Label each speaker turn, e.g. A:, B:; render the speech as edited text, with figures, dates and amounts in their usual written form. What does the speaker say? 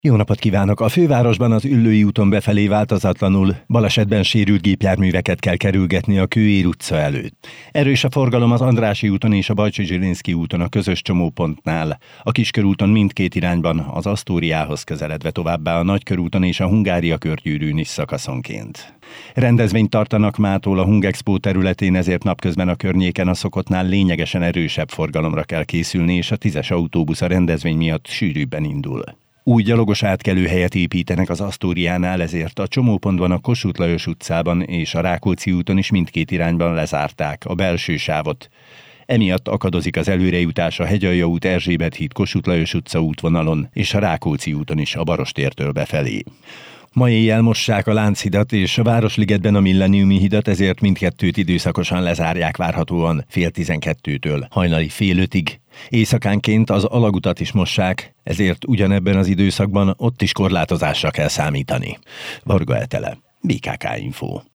A: Jó napot kívánok! A fővárosban az Üllői úton befelé változatlanul balesetben sérült gépjárműveket kell kerülgetni a Kőér utca előtt. Erős a forgalom az Andrássy úton és a Bajcsy-Zsilinszky úton a közös csomópontnál. A Kiskörúton mindkét irányban, az Asztóriához közeledve, továbbá a Nagykörúton és a Hungária körgyűrűn is szakaszonként. Rendezvényt tartanak mától a Hungexpo területén, ezért napközben a környéken a szokottnál lényegesen erősebb forgalomra kell készülni, és a 10-es autóbusz a rendezvény miatt sűrűbben indul. Új gyalogos átkelőhelyet építenek az Asztóriánál, ezért a csomópontban a Kossuth Lajos utcában és a Rákóczi úton is mindkét irányban lezárták a belső sávot. Emiatt akadozik az előrejutás a Hegyalja út, Erzsébet híd, Kossuth Lajos utca útvonalon és a Rákóczi úton is a Barostértől befelé. Ma éjjel mossák a Lánchidat és a Városligetben a Millenniumi hidat, ezért mindkettőt időszakosan lezárják várhatóan 11:30-től hajnali 4:30-ig. Éjszakánként az alagutat is mossák, ezért ugyanebben az időszakban ott is korlátozásra kell számítani. Varga Etele, BKK Info.